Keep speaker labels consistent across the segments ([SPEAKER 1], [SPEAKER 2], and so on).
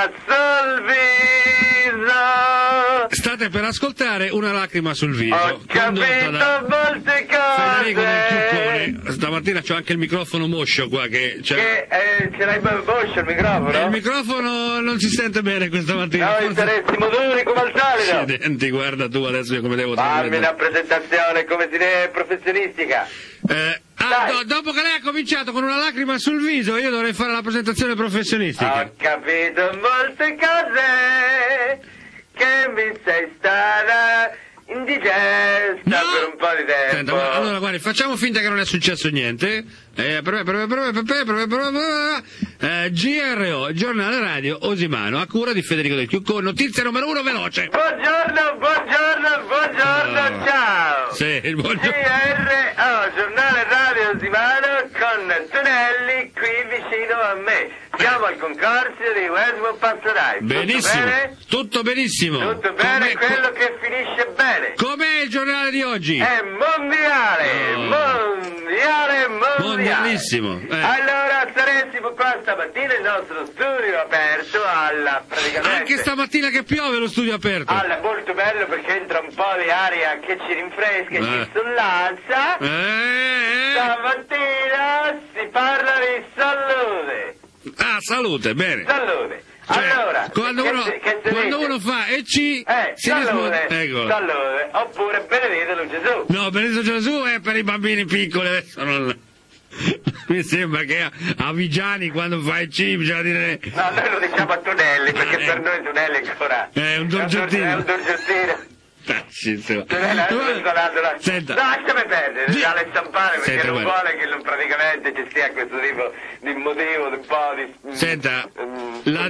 [SPEAKER 1] sul viso.
[SPEAKER 2] State per ascoltare Una lacrima sul viso.
[SPEAKER 1] Ho capito molte
[SPEAKER 2] Federico del
[SPEAKER 1] cose.
[SPEAKER 2] Ciuccone. Stamattina c'ho anche il microfono moscio qua che c'è.
[SPEAKER 1] Ce l'hai boscio il microfono?
[SPEAKER 2] Il microfono non si sente bene questa mattina.
[SPEAKER 1] Noi saressimo duri come al solito.
[SPEAKER 2] Accidenti, guarda tu adesso io come devo
[SPEAKER 1] Fammi una presentazione come si deve professionistica.
[SPEAKER 2] Dopo che lei ha cominciato con Una lacrima sul viso, io dovrei fare la presentazione professionistica.
[SPEAKER 1] Ho capito molte cose che mi sei stata indigesta per un po' di tempo.
[SPEAKER 2] Senta, allora guardi, facciamo finta che non è successo niente. GRO, giornale radio Osimano, a cura di Federico del Ciuccone. Notizia numero 1, veloce.
[SPEAKER 1] Buongiorno, ciao.
[SPEAKER 2] Sì, il buongiorno.
[SPEAKER 1] GRO, giornale radio Osimano con Tonelli qui vicino a me. Siamo al concorso di Westwood Passorai.
[SPEAKER 2] Benissimo, tutto benissimo.
[SPEAKER 1] Tutto bene, quello che finisce bene.
[SPEAKER 2] Com'è il giornale di oggi?
[SPEAKER 1] È mondiale.
[SPEAKER 2] Mondialissimo.
[SPEAKER 1] Allora saremo qua stamattina il nostro studio aperto alla praticamente.
[SPEAKER 2] Anche stamattina che piove lo studio aperto.
[SPEAKER 1] Alla molto bello perché entra un po' di aria che ci rinfresca e ci sollazza. Stamattina si parla di salute.
[SPEAKER 2] Ah, salute, bene.
[SPEAKER 1] Salute.
[SPEAKER 2] Cioè,
[SPEAKER 1] Allora,
[SPEAKER 2] quando uno fa e ci si risponde. Ecco.
[SPEAKER 1] Salute, oppure benedetelo Gesù.
[SPEAKER 2] No, benedetto Gesù è per i bambini piccoli, adesso non. Mi sembra che a Vigiani quando fa il C bisogna dire.
[SPEAKER 1] No, noi lo diciamo a Tonelli, perché per noi Tonelli è ancora.
[SPEAKER 2] È un dorgiottino.
[SPEAKER 1] È un dorgiottino.
[SPEAKER 2] Senta.
[SPEAKER 1] Lasciami perdere, dalle stampare perché
[SPEAKER 2] Senta,
[SPEAKER 1] non vuole che praticamente ci sia questo tipo di motivo, un po' di.
[SPEAKER 2] Senta, la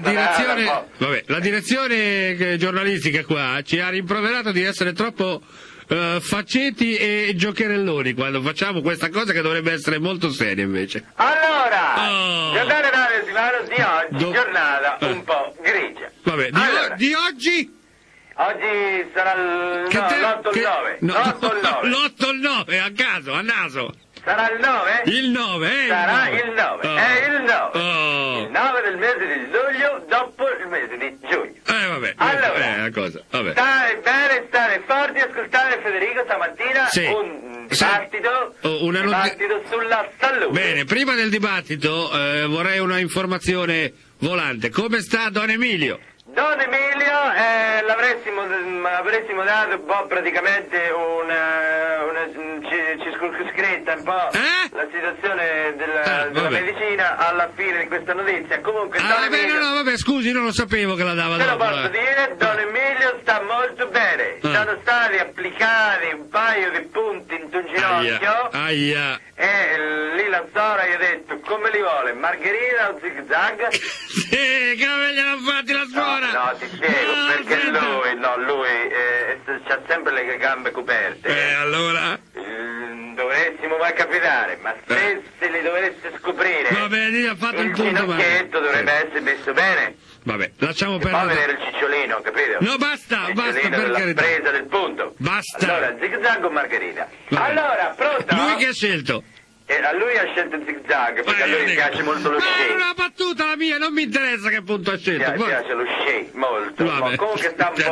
[SPEAKER 2] direzione giornalistica qua ci ha rimproverato di essere troppo facetti e giocherelloni quando facciamo questa cosa che dovrebbe essere molto seria invece.
[SPEAKER 1] Allora, giornale radio Osimano di oggi, giornata un po' grigia.
[SPEAKER 2] Vabbè, di oggi?
[SPEAKER 1] Oggi sarà l'8 il 9.
[SPEAKER 2] L'8 il 9, a caso, a naso.
[SPEAKER 1] Sarà il 9?
[SPEAKER 2] Il 9,
[SPEAKER 1] Sarà il 9, è il 9.
[SPEAKER 2] Oh.
[SPEAKER 1] Il 9 del mese di luglio dopo il mese di giugno.
[SPEAKER 2] Vabbè.
[SPEAKER 1] Allora,
[SPEAKER 2] una cosa, vabbè.
[SPEAKER 1] Stare bene, stare forti, ascoltare Federico stamattina un dibattito, dibattito sulla salute.
[SPEAKER 2] Bene, prima del dibattito vorrei una informazione volante. Come sta Don Emilio?
[SPEAKER 1] Don Emilio, avressimo dato un po' praticamente una circoscritta un po' la situazione della medicina alla fine di questa notizia. Comunque Don Emilio,
[SPEAKER 2] vabbè, scusi, non lo sapevo che la dava.
[SPEAKER 1] Te lo posso dire, Don Emilio sta molto bene. Sono stati applicati un paio di punti in un ginocchio. E lì la Sora gli ha detto come li vuole, margherita o zig zag?
[SPEAKER 2] Sì, come gliel'ha fatti la suora?
[SPEAKER 1] No, ti spiego, perché lui c'ha sempre le gambe coperte.
[SPEAKER 2] Allora?
[SPEAKER 1] Dovessimo mai capitare, ma se li dovesse scoprire,
[SPEAKER 2] ha fatto
[SPEAKER 1] il ginocchietto dovrebbe essere messo bene.
[SPEAKER 2] Vabbè, lasciamo perdere.
[SPEAKER 1] Poi vedere il cicciolino, capito?
[SPEAKER 2] No, basta, per
[SPEAKER 1] della
[SPEAKER 2] carità.
[SPEAKER 1] presa del punto.
[SPEAKER 2] Basta.
[SPEAKER 1] Allora, zig zag o margherita?
[SPEAKER 2] Vabbè.
[SPEAKER 1] Allora, pronto?
[SPEAKER 2] Lui che ha scelto?
[SPEAKER 1] A lui ha scelto il zig zag perché a lui piace molto lo sci.
[SPEAKER 2] Ma è una battuta la mia, non mi interessa che punto ha scelto.
[SPEAKER 1] Mi piace lo sci molto. Comunque sta un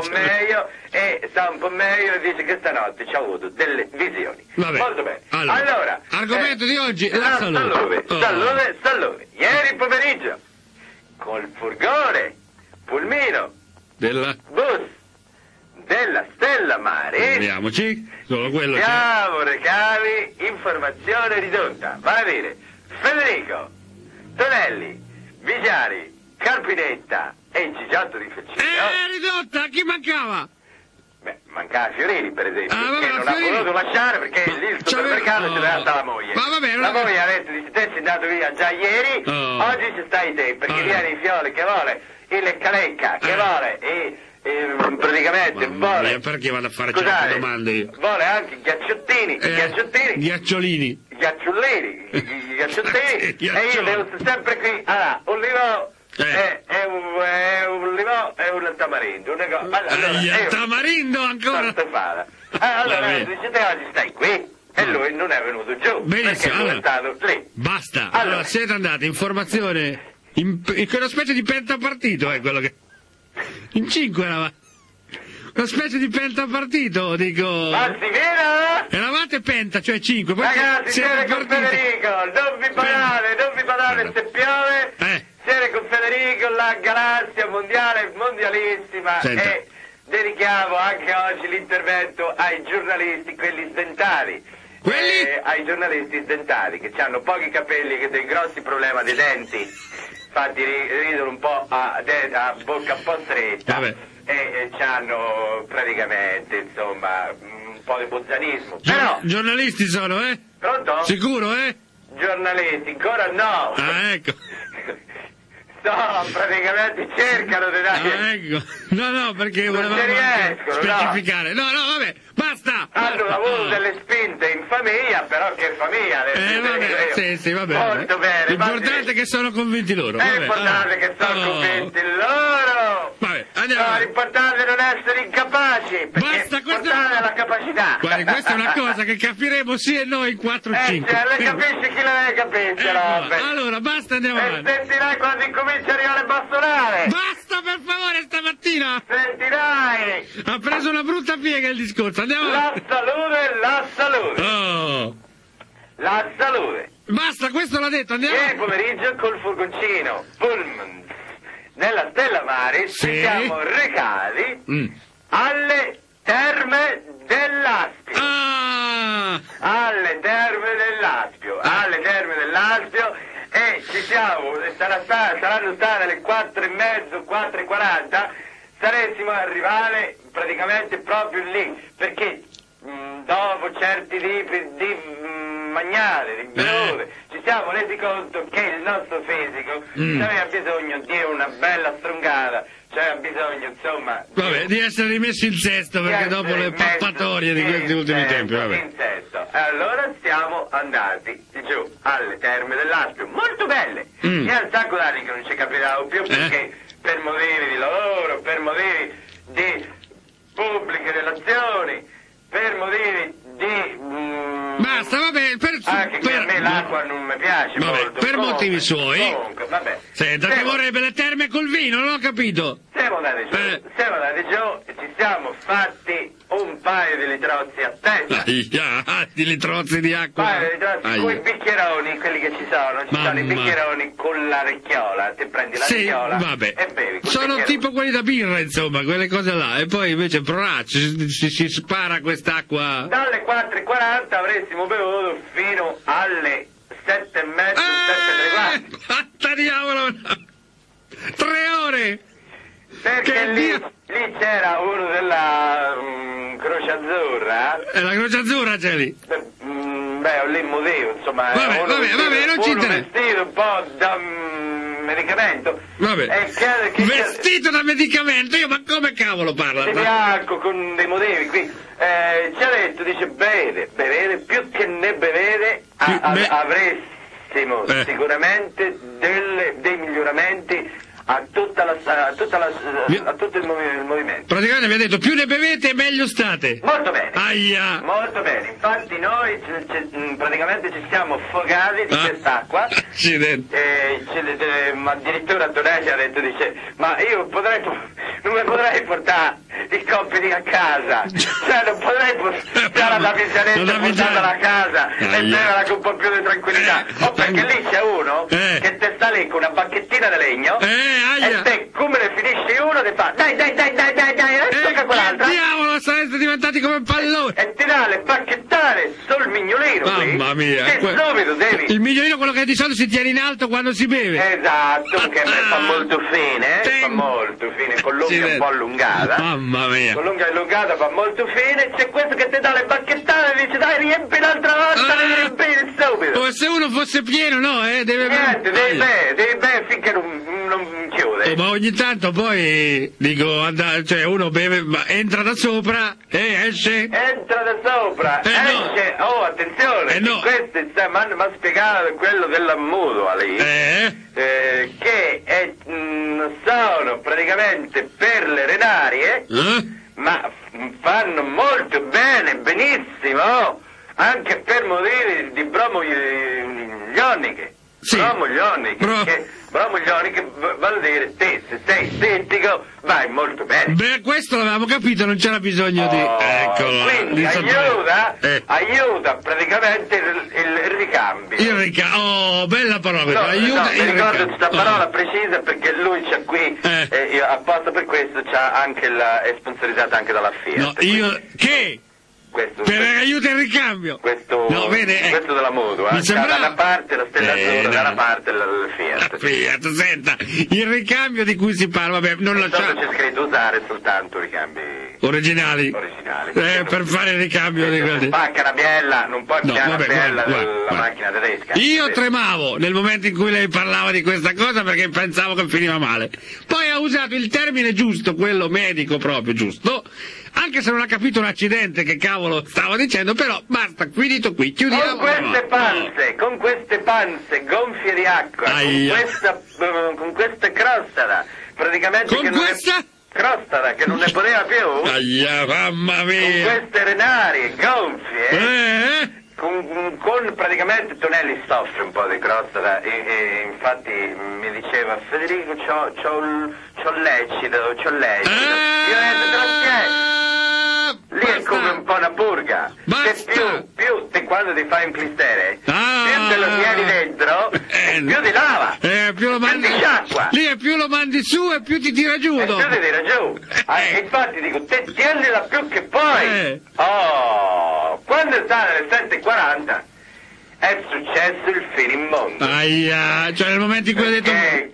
[SPEAKER 1] po' meglio e dice che stanotte ci ha avuto delle visioni.
[SPEAKER 2] Vabbè.
[SPEAKER 1] Molto bene.
[SPEAKER 2] Allora argomento di oggi, la salute.
[SPEAKER 1] Salute. Ieri pomeriggio col furgone pulmino bus della Stella Mare.
[SPEAKER 2] Andiamoci, solo quello.
[SPEAKER 1] Siamo recali informazione ridotta. Vale a dire Federico, Tonelli, Vigiani, Carpinetta e il Gigiotto di Feccino.
[SPEAKER 2] Ridotta, chi mancava?
[SPEAKER 1] Beh, mancava Fiorini per esempio, che non
[SPEAKER 2] Fiorini
[SPEAKER 1] ha voluto lasciare perché lì il supermercato ce l'ha stata la moglie.
[SPEAKER 2] Ma vabbè,
[SPEAKER 1] la moglie ha detto di te sei andato via già ieri, oggi ci stai te, perché viene i fioli che vuole, il calecca che vuole e praticamente vuole.
[SPEAKER 2] Perché vado a fare certe domande io?
[SPEAKER 1] Vuole anche ghiacciottini,
[SPEAKER 2] ghiacciolini,
[SPEAKER 1] e io devo stare sempre qui. Allora, un limone un limone e un tamarindo.
[SPEAKER 2] Tamarindo ancora?
[SPEAKER 1] Allora, dice te oggi stai qui e lui non è venuto giù.
[SPEAKER 2] Benissimo,
[SPEAKER 1] perché lui è stato lì.
[SPEAKER 2] Basta, allora siete andati, informazione In quella specie di pentapartito è quello che... In 5 eravate. Una specie di pentapartito, dico...
[SPEAKER 1] Ma si vede?
[SPEAKER 2] Eravate penta, cioè 5.
[SPEAKER 1] Ragazzi, siete con Federico, non vi badate se piove. Siete con Federico, la galassia mondiale, mondialissima.
[SPEAKER 2] Senta.
[SPEAKER 1] E dedichiamo anche oggi l'intervento ai giornalisti, quelli sdentati. Ai giornalisti sdentati, che hanno pochi capelli e che dei grossi problemi dei denti. Infatti ridono un po' a bocca un po' stretta.
[SPEAKER 2] Vabbè.
[SPEAKER 1] E hanno praticamente, insomma, un po' di bozzanismo. Però...
[SPEAKER 2] Giornalisti sono, eh?
[SPEAKER 1] Pronto?
[SPEAKER 2] Sicuro, eh?
[SPEAKER 1] Giornalisti, ancora no.
[SPEAKER 2] Ah, ecco.
[SPEAKER 1] No, praticamente cercano di dare...
[SPEAKER 2] Ah, ecco. No, perché
[SPEAKER 1] non
[SPEAKER 2] volevamo
[SPEAKER 1] riescono,
[SPEAKER 2] specificare. No, vabbè, basta!
[SPEAKER 1] Hanno avuto delle spinte in famiglia, però che famiglia?
[SPEAKER 2] Vabbè, sì, vabbè.
[SPEAKER 1] Molto bene.
[SPEAKER 2] L'importante è che sono convinti loro.
[SPEAKER 1] È importante che sono convinti loro.
[SPEAKER 2] Vabbè, andiamo.
[SPEAKER 1] No, l'importante è non essere incapaci, perché
[SPEAKER 2] basta,
[SPEAKER 1] l'importante è la capacità.
[SPEAKER 2] Guardi, questa è una cosa che capiremo sia noi in 4 o 5.
[SPEAKER 1] Lei capisce chi le capisce, Robert.
[SPEAKER 2] Allora, basta, andiamo avanti.
[SPEAKER 1] E sentirai quando incomincia a arrivare il bastonare.
[SPEAKER 2] Basta, per favore, stamattina!
[SPEAKER 1] Sentirai!
[SPEAKER 2] Ha preso una brutta piega il discorso, andiamo avanti.
[SPEAKER 1] La salute!
[SPEAKER 2] Oh!
[SPEAKER 1] La salute!
[SPEAKER 2] Basta, questo l'ha detto, andiamo!
[SPEAKER 1] Ieri pomeriggio col furgoncino Pullman nella Stella Maris ci siamo recati alle terme dell'Aspio. Alle terme dell'Aspio e ci siamo, saranno state alle 4:30, 4:40, saremo arrivati praticamente proprio lì, perché dopo certi tipi di magnate, di bevute, ci siamo resi conto che il nostro fisico aveva bisogno di una bella strungata, cioè ha bisogno, insomma...
[SPEAKER 2] Vabbè, di essere rimesso in sesto, perché dopo le pappatorie di questi ultimi tempi, vabbè.
[SPEAKER 1] In sesto. Allora siamo andati giù alle terme dell'Aspio, molto belle. Io un sacco d'anni che non ci capitavo più, perché per motivi di lavoro, per motivi di pubbliche relazioni, per motivi di...
[SPEAKER 2] Basta, vabbè,
[SPEAKER 1] anche che a me l'acqua non mi piace molto.
[SPEAKER 2] Per motivi suoi.
[SPEAKER 1] Comunque, vabbè.
[SPEAKER 2] Senta, ti vorrebbe le terme col vino, non ho capito.
[SPEAKER 1] Siamo andati giù e ci siamo fatti un paio di litrozzi a testa.
[SPEAKER 2] Di litrozzi di acqua.
[SPEAKER 1] Un paio di litrozzi con i bicchieroni, quelli che ci sono i bicchieroni con la recchiola, ti prendi la recchiola e bevi.
[SPEAKER 2] Sono tipo quelli da birra, insomma, quelle cose là. E poi invece si spara quest'acqua.
[SPEAKER 1] Dalle 4:40 avressimo bevuto fino alle 7:30, 7:30.
[SPEAKER 2] Diavolo! 3 ore!
[SPEAKER 1] Perché lì c'era uno della Croce Azzurra.
[SPEAKER 2] La Croce Azzurra c'è lì?
[SPEAKER 1] Lì motivo, insomma.
[SPEAKER 2] Vabbè, non ci interessa.
[SPEAKER 1] Vestito un po' da medicamento.
[SPEAKER 2] Vabbè. Vestito da medicamento? Ma come cavolo parla?
[SPEAKER 1] Di bianco, con dei motivi qui. Ci ha detto, dice, bevete, più che ne bevete, avressimo sicuramente dei miglioramenti a tutto il movimento.
[SPEAKER 2] Praticamente mi ha detto, più ne bevete meglio state.
[SPEAKER 1] Molto bene.
[SPEAKER 2] Aia.
[SPEAKER 1] Molto bene. Infatti noi praticamente ci siamo affogati di quest'acqua. Ma addirittura Tonelli ha detto, dice, ma io non mi potrei portare i compiti a casa. Cioè non potrei portare la pizzanetta portarla a casa e beverla con un po' più di tranquillità. Perché lì c'è uno che te sta lì con una bacchettina di legno. E te, come ne finisci uno, ti fa dai, tocca quell'altra.
[SPEAKER 2] Diavolo, sareste diventati come palloni.
[SPEAKER 1] E ti dà le bacchettate sul mignolino.
[SPEAKER 2] Mamma mia.
[SPEAKER 1] Che subito devi.
[SPEAKER 2] Il mignolino, quello che di solito si tiene in alto quando si beve.
[SPEAKER 1] Esatto, che fa molto fine, con l'unghia un po' allungata.
[SPEAKER 2] Mamma mia.
[SPEAKER 1] Con l'unghia allungata fa molto fine, c'è questo che ti dà le bacchettate e dice dai, riempi l'altra volta, devi riempire subito.
[SPEAKER 2] Come se uno fosse pieno, no? Deve
[SPEAKER 1] devi bere finché non chiude.
[SPEAKER 2] Ma ogni tanto poi cioè uno beve, ma entra da sopra e esce.
[SPEAKER 1] Entra da sopra, esce. No. Oh, attenzione, questo mi ha spiegato quello dell'ammuto lì. Che sono praticamente per le renarie, ma fanno molto bene, benissimo, anche per motivi di bromoioniche.
[SPEAKER 2] Sì.
[SPEAKER 1] Bromoglioni, bromoglioni che vuol dire te, se sei stetico, vai molto bene.
[SPEAKER 2] Beh, questo l'avevamo capito, non c'era bisogno di... Eccolo.
[SPEAKER 1] Quindi aiuta praticamente il ricambio.
[SPEAKER 2] Bella parola. Aiuta il
[SPEAKER 1] mi ricordo
[SPEAKER 2] ricambio.
[SPEAKER 1] questa parola precisa perché lui c'ha qui, io, apposta per questo, c'ha anche è sponsorizzata anche dalla Fiat.
[SPEAKER 2] No, che? Per aiuto il ricambio.
[SPEAKER 1] Questo della moto,
[SPEAKER 2] mi sembra...
[SPEAKER 1] da una parte la stella azzurra, da una parte il Fiat.
[SPEAKER 2] La Fiat, senta, il ricambio di cui si parla, vabbè, non lasciamo...
[SPEAKER 1] c'è scritto usare soltanto ricambi
[SPEAKER 2] originali. Per fare il ricambio di quelli.
[SPEAKER 1] Spacca la biella, non puoi pigliare la biella della macchina tedesca.
[SPEAKER 2] Io tremavo nel momento in cui lei parlava di questa cosa perché pensavo che finiva male. Poi ha usato il termine giusto, quello medico proprio giusto, anche se non ha capito un accidente che cavolo stavo dicendo, però basta, finito qui, chiudiamo.
[SPEAKER 1] Con queste panze gonfie di acqua, con questa crostata, praticamente crostata che non ne poteva più,
[SPEAKER 2] mamma mia,
[SPEAKER 1] con queste renarie gonfie, con praticamente Tonelli soffre un po' di crostata e infatti mi diceva Federico c'ho lecito, io ho detto te lo spiego. Lì è come un po' una purga. Più te quando ti fai un clistere, più te lo tieni dentro, più ti lava.
[SPEAKER 2] Più lo mandi
[SPEAKER 1] sciacqua.
[SPEAKER 2] Lì è più lo mandi su e più ti tira giù.
[SPEAKER 1] Più ti tira giù. Infatti dico, te tienila più che poi. Quando sta alle 7:40 è successo il fine in mondo.
[SPEAKER 2] Cioè nel momento in cui hai detto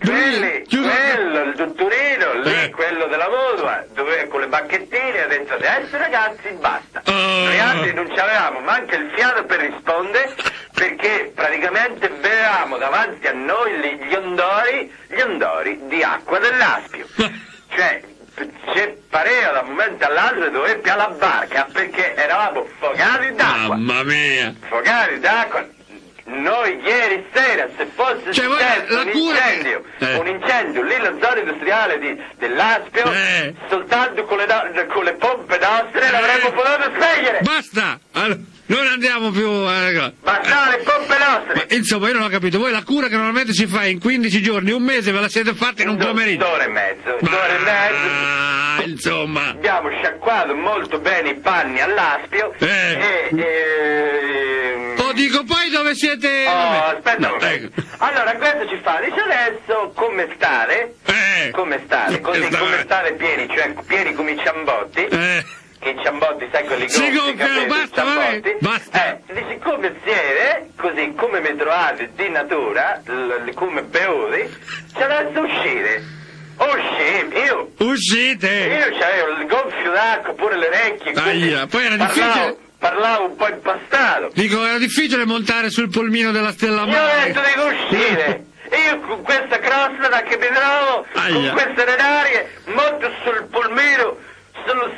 [SPEAKER 1] quello, il dottorino, lì, quello della moto, dove con le bacchettine ha detto adesso ragazzi basta. Noi altri non ci avevamo manca il fiato per rispondere perché praticamente bevevamo davanti a noi gli ondori di acqua dell'Aspio. Cioè pareva da un momento all'altro di dover piare la barca perché eravamo fogati d'acqua.
[SPEAKER 2] Mamma mia!
[SPEAKER 1] Fogati d'acqua. Noi ieri sera, se fosse successo un incendio lì nella zona industriale dell'Aspio, soltanto con le pompe nostre l'avremmo potuto spegnere.
[SPEAKER 2] Basta! Allora, non andiamo più
[SPEAKER 1] basta le pompe nostre.
[SPEAKER 2] Ma, insomma, io non ho capito. Voi la cura che normalmente si fa in 15 giorni, un mese, ve la siete fatta in un pomeriggio?
[SPEAKER 1] 2 ore e mezzo.
[SPEAKER 2] Insomma.
[SPEAKER 1] Abbiamo sciacquato molto bene i panni all'Aspio
[SPEAKER 2] dico poi dove siete...
[SPEAKER 1] aspetta allora questo ci fa, dice adesso come stare, così come stare pieni, cioè pieni come i ciambotti, che i ciambotti sai quelli grossi,
[SPEAKER 2] basta.
[SPEAKER 1] Dice come siete, così come mi trovate di natura, come bevuti, c'è adesso uscite, io c'avevo il gonfio d'acqua, pure le orecchie,
[SPEAKER 2] poi era difficile...
[SPEAKER 1] Parlavo un po' impastato.
[SPEAKER 2] Dico, era difficile montare sul polmino della Stella Mare.
[SPEAKER 1] Io ho detto di uscire. Io con questa crostata che mi trovo, con queste renarie, monto sul polmino, sul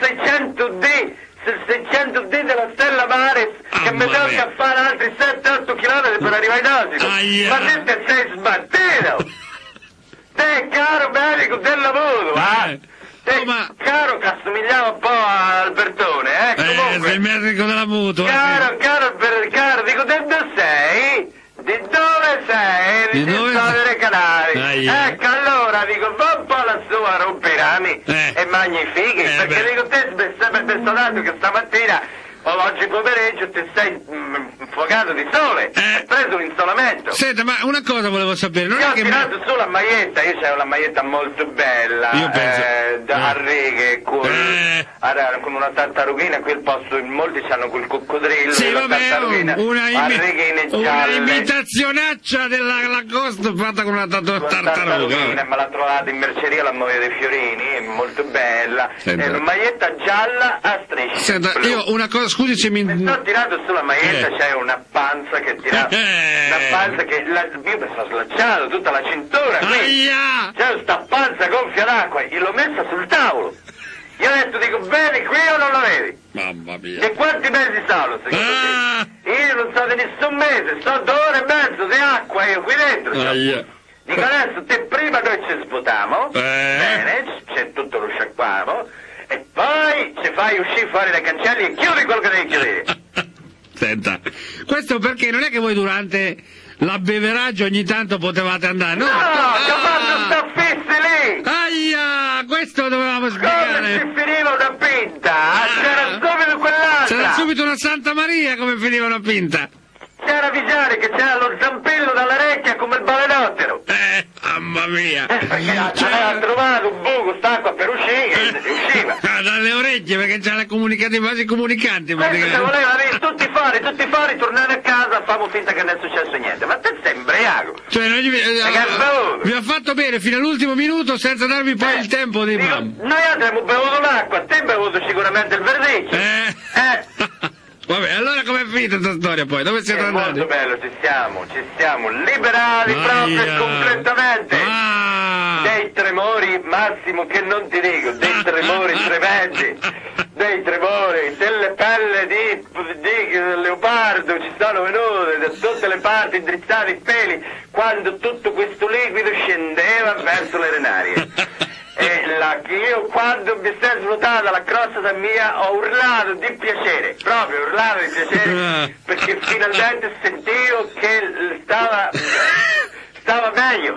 [SPEAKER 1] 600D della Stella Maris, che mi tocca fare altri 7-8 km per arrivare in Osimo. Ma te sei sbattito! Te, caro medico del lavoro, caro che assomigliava un po' a Albertone, comunque.
[SPEAKER 2] Sei il medico della mutua.
[SPEAKER 1] Caro, dico, dove sei? Di dove sei? Di delle Canarie. Ecco, allora, dico, va un po' lassù a rompere i rami e magnifichi, perché dico, te sempre personaggio che stamattina oggi pomeriggio ti sei infuocato di sole, hai preso un insolamento.
[SPEAKER 2] Senta, ma una cosa volevo sapere, non
[SPEAKER 1] io
[SPEAKER 2] è che
[SPEAKER 1] ho tirato su la maglietta, io c'avevo la maglietta molto bella,
[SPEAKER 2] io penso...
[SPEAKER 1] a righe, con una tartarughina, qui al posto in molti hanno quel coccodrillo,
[SPEAKER 2] una imitazionaccia della Lacoste fatta con una tartaruga.
[SPEAKER 1] Me l'ha trovata in merceria la Moglie dei Fiorini, molto bella, una maglietta gialla a strisce.
[SPEAKER 2] Senta, io una cosa, scusi se mi
[SPEAKER 1] sto tirando sulla maglietta, c'è una panza che tirava, una panza che io mi sono slacciato tutta la cintura qui, c'è sta panza gonfia d'acqua, io l'ho messa sul tavolo, io ho detto, dico, vedi qui o non la vedi?
[SPEAKER 2] Mamma mia.
[SPEAKER 1] E quanti mesi sono? Io non so di nessun mese, sto 2 ore e mezzo di acqua io qui dentro. Dico, adesso te prima noi ci svuotiamo, bene, c'è tutto lo sciacquamo, e poi ci fai uscire fuori dai cancelli e chiudi quello che devi chiudere.
[SPEAKER 2] Senta, questo perché non è che voi durante l'abbeveraggio ogni tanto potevate andare, no?
[SPEAKER 1] No, che ho fatto sta fisse lì!
[SPEAKER 2] Aia, questo dovevamo spiegare.
[SPEAKER 1] Come si finiva una pinta? C'era subito quell'altra!
[SPEAKER 2] C'era subito una Santa Maria come finiva una pinta.
[SPEAKER 1] C'era Vigiani che c'era lo zampillo dall'orecchia come il balenottero.
[SPEAKER 2] Mamma mia.
[SPEAKER 1] Perché aveva trovato un buco, st'acqua per uscire e usciva.
[SPEAKER 2] Dalle orecchie, perché c'ha le vasi comunicanti.
[SPEAKER 1] Questo se voleva dire tutti fuori, tornare a casa, famo finta che non è successo niente. Ma te sei imbriaco.
[SPEAKER 2] Cioè, vi ha fatto bere fino all'ultimo minuto senza darvi poi il tempo di...
[SPEAKER 1] Noi altri abbiamo bevuto l'acqua, te hai bevuto sicuramente il verdicchio.
[SPEAKER 2] Vabbè, allora com'è finita questa storia poi? Dove siete andati?
[SPEAKER 1] Molto bello, ci siamo liberati proprio e completamente. Dei tremori, Massimo, che non ti dico, dei tremori tremendi, dei tremori, delle pelle di leopardo ci sono venute da tutte le parti, drizzati i peli, quando tutto questo liquido scendeva verso le renarie. E io quando mi si è svuotata la crostata mia ho urlato di piacere, proprio urlato di piacere, perché finalmente sentivo che stava meglio.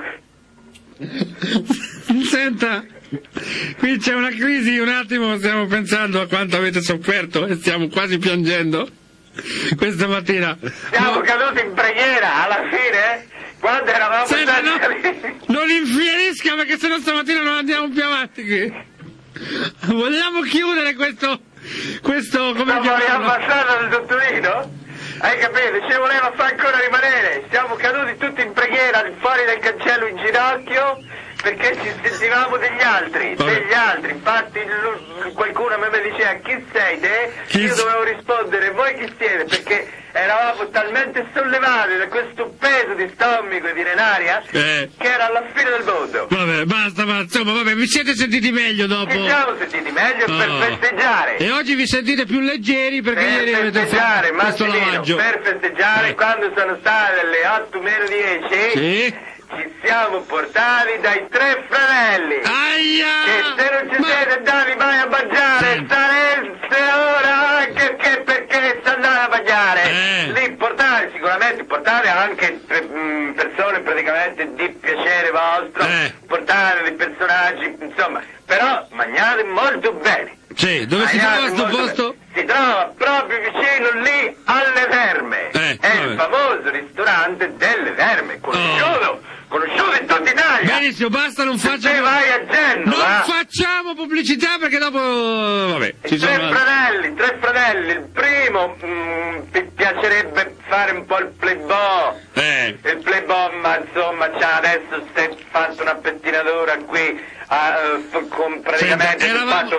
[SPEAKER 2] Senta, qui c'è una crisi, un attimo stiamo pensando a quanto avete sofferto e stiamo quasi piangendo questa mattina.
[SPEAKER 1] Siamo caduti in preghiera alla fine, quando eravamo...
[SPEAKER 2] Senta, non infierisca perché sennò stamattina non andiamo più avanti qui. Vogliamo chiudere questo come
[SPEAKER 1] vogliamo passare del dottorino? Hai capito? Ci voleva far ancora rimanere. Siamo caduti tutti in preghiera fuori dal cancello in ginocchio perché ci sentivamo degli altri. Infatti qualcuno mi diceva chi sei te? Io dovevo rispondere voi chi siete, perché eravamo talmente sollevati da questo peso di stomaco e di renaria che era alla fine del mondo.
[SPEAKER 2] Vabbè, basta, ma insomma, vabbè, vi siete sentiti meglio dopo?
[SPEAKER 1] Ci siamo sentiti meglio per festeggiare.
[SPEAKER 2] E oggi vi sentite più leggeri perché ieri avete fatto questo lavaggio.
[SPEAKER 1] Per festeggiare, quando sono state le 8 meno 10, ci siamo portati dai 3 fratelli.
[SPEAKER 2] Aia!
[SPEAKER 1] E se non ci siete andati mai a mangiare, sareste ora anche perché si andate a mangiare. Lì sicuramente portare anche persone praticamente di piacere vostro, portare dei personaggi, insomma, però mangiate molto bene.
[SPEAKER 2] Sì, dove si trova questo posto?
[SPEAKER 1] Si trova proprio vicino lì alle Terme. È il famoso ristorante delle Terme, conosciuto in tutta Italia.
[SPEAKER 2] Benissimo, basta, non facciamo...
[SPEAKER 1] Se vai a Genova...
[SPEAKER 2] Non facciamo pubblicità perché dopo... Vabbè, ci sono...
[SPEAKER 1] Tre fratelli. Il primo mi piacerebbe fare un po' il playboy. Il playboy, ma insomma, adesso si è fatto una pettinatura qui... con praticamente fatto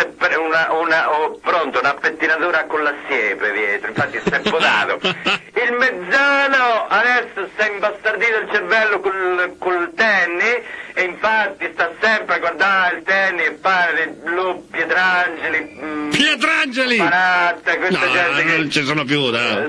[SPEAKER 1] una pettinatura con la siepe dietro, infatti si è potato. Il mezzano adesso si è imbastardito il cervello col tennis e infatti sta sempre a guardare il tennis e fare Pietrangeli Baratta, questa gente che
[SPEAKER 2] non ci sono più da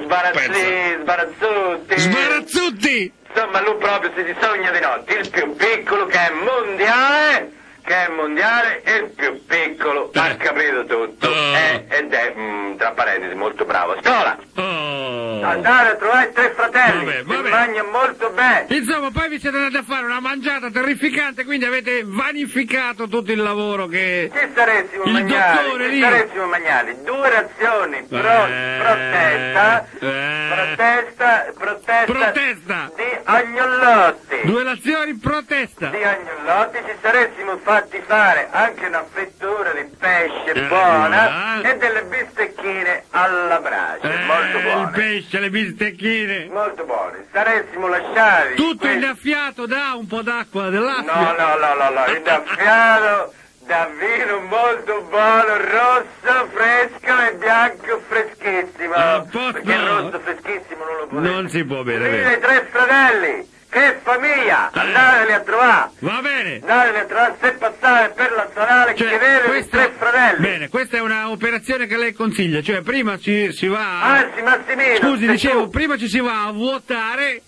[SPEAKER 2] Sbarazzutti.
[SPEAKER 1] Insomma, lui proprio si sogna di notte, il più piccolo che è mondiale, e il più piccolo ha capito tutto, ed è, tra parentesi, molto bravo. Scuola! Andare a trovare i 3 fratelli, si mangia molto bene.
[SPEAKER 2] Insomma, poi vi siete andati a fare una mangiata terrificante, quindi avete vanificato tutto il lavoro che...
[SPEAKER 1] Ci saressimo mangiati 2 razioni protesta di agnolotti.
[SPEAKER 2] 2 razioni protesta
[SPEAKER 1] di agnolotti, ci saressimo fatti fare anche una fettura di pesce buona e delle bistecchine alla brace, molto buone.
[SPEAKER 2] Il pesce, le bistecchine
[SPEAKER 1] molto buone. Saressimo lasciati
[SPEAKER 2] tutto innaffiato da un po' d'acqua dell'acqua.
[SPEAKER 1] No, innaffiato da vino molto buono, rosso, fresco e bianco freschissimo. Perché il rosso freschissimo non lo può
[SPEAKER 2] non si può bere.
[SPEAKER 1] I 3 fratelli, che famiglia, andateli a trovare.
[SPEAKER 2] Va bene.
[SPEAKER 1] Andateli a trovare, se passare per la Zonale, chiedete i 3 fratelli.
[SPEAKER 2] Bene, questa è una operazione che lei consiglia, cioè prima si va...
[SPEAKER 1] Anzi, Massimino,
[SPEAKER 2] scusi, dicevo, prima ci si va a vuotare,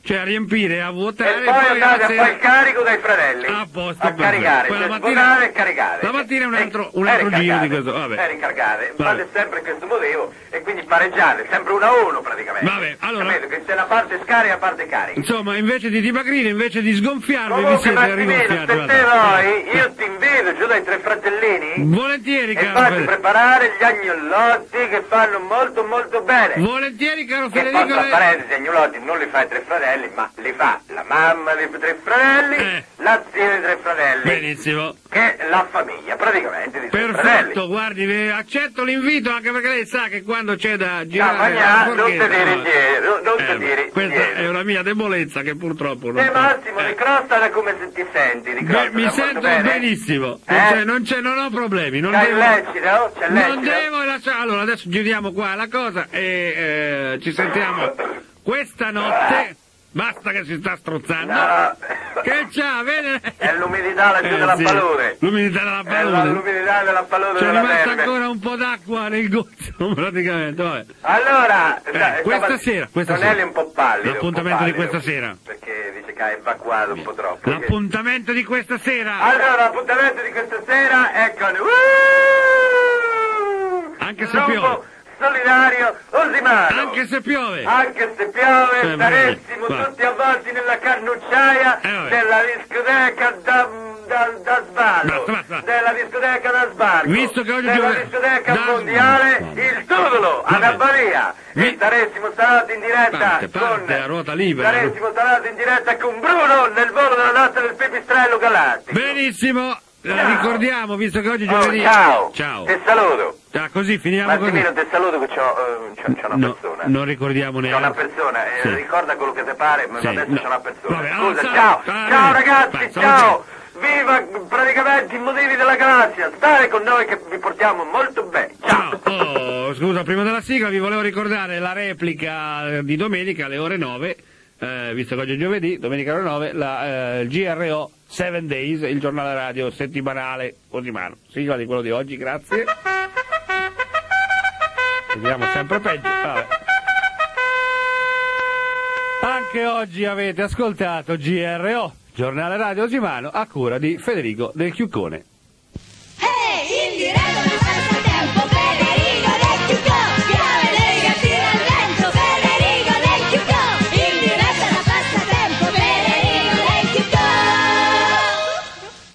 [SPEAKER 2] Cioè a riempire, a vuotare
[SPEAKER 1] e poi andate a fare il carico dai fratelli.
[SPEAKER 2] A posto,
[SPEAKER 1] a caricare, svuotare e caricare.
[SPEAKER 2] La mattina un altro giro di questo, vabbè.
[SPEAKER 1] Ricaricate, fate sempre questo motivo e quindi pareggiate, sempre 1-1 praticamente.
[SPEAKER 2] Vabbè, allora.
[SPEAKER 1] Capito? Che se la parte scarica, la parte carica.
[SPEAKER 2] Insomma, invece di dimagrire, invece di sgonfiarvi,
[SPEAKER 1] comunque,
[SPEAKER 2] vi siete rigonfiati.
[SPEAKER 1] Se te vuoi, io ti invito giù dai 3 fratellini.
[SPEAKER 2] Volentieri, caro
[SPEAKER 1] Federico. E faccio preparare gli agnolotti che fanno molto molto bene.
[SPEAKER 2] Volentieri, caro
[SPEAKER 1] Federico.
[SPEAKER 2] Federico.
[SPEAKER 1] Che poi, gli agnolotti non li fa i 3 fratelli, ma li fa la mamma dei 3 fratelli, la zia dei 3 fratelli.
[SPEAKER 2] Benissimo.
[SPEAKER 1] Che è la famiglia, praticamente, di 3 fratelli.
[SPEAKER 2] Perfetto, guardi, accetto l'invito, anche perché lei sa che quando c'è da girare...
[SPEAKER 1] non ti dire indietro, non ti dire
[SPEAKER 2] questa
[SPEAKER 1] indietro.
[SPEAKER 2] è una mia debolezza che purtroppo non...
[SPEAKER 1] Massimo, di crostata come se ti senti, di crostata.
[SPEAKER 2] Mi sento benissimo, non ho problemi. Non
[SPEAKER 1] c'è
[SPEAKER 2] devo,
[SPEAKER 1] lecito? C'è lecito?
[SPEAKER 2] Non devo lasciare... Allora, adesso giriamo qua la cosa e ci sentiamo questa notte... Basta che si sta strozzando.
[SPEAKER 1] No.
[SPEAKER 2] Che c'ha, vede?
[SPEAKER 1] È l'umidità laggiù della palude.
[SPEAKER 2] L'umidità della palude.
[SPEAKER 1] L'umidità della palude.
[SPEAKER 2] C'è rimasta ancora un po' d'acqua nel gozzo, praticamente. Vabbè.
[SPEAKER 1] Allora,
[SPEAKER 2] questa sera.
[SPEAKER 1] Tonelli è un po' pallido.
[SPEAKER 2] L'appuntamento di questa sera.
[SPEAKER 1] Perché dice che ha evacuato un po' troppo.
[SPEAKER 2] L'appuntamento di questa sera.
[SPEAKER 1] Allora, l'appuntamento di questa sera è con...
[SPEAKER 2] Anche se piove.
[SPEAKER 1] Solidario Osimano.
[SPEAKER 2] Anche se piove.
[SPEAKER 1] Anche se piove, staressimo tutti avvolti nella cannucciaia della discoteca da sballo.
[SPEAKER 2] Basta.
[SPEAKER 1] Della discoteca da sbarco.
[SPEAKER 2] Visto che oggi
[SPEAKER 1] della discoteca mondiale, il Tudolo, ad Abbalia. E staressimo stati in diretta
[SPEAKER 2] a ruota libera.
[SPEAKER 1] Staressimo stati in diretta con Bruno nel volo della notte del Pipistrello Galattico.
[SPEAKER 2] Benissimo. Ricordiamo, visto che oggi è giovedì.
[SPEAKER 1] Ciao.
[SPEAKER 2] Ti
[SPEAKER 1] saluto.
[SPEAKER 2] Così finiamo
[SPEAKER 1] Massimino,
[SPEAKER 2] così.
[SPEAKER 1] ti saluto che c'ho una persona.
[SPEAKER 2] Non ricordiamo neanche.
[SPEAKER 1] C'è una persona, ricorda quello che ti pare, ma adesso c'è una persona.
[SPEAKER 2] Vabbè,
[SPEAKER 1] scusa, ciao ragazzi, ciao. Viva praticamente i motivi della galassia. State con noi che vi portiamo molto bene. Ciao.
[SPEAKER 2] Scusa, prima della sigla vi volevo ricordare la replica di domenica alle ore 9. Visto che oggi è giovedì, domenica alle 9, il GRO 7 Days, il giornale radio settimanale Osimano. Sigla di quello di oggi, grazie. Vediamo sempre peggio. Vabbè. Anche oggi avete ascoltato GRO, giornale radio Osimano, a cura di Federico Del Chiuccone.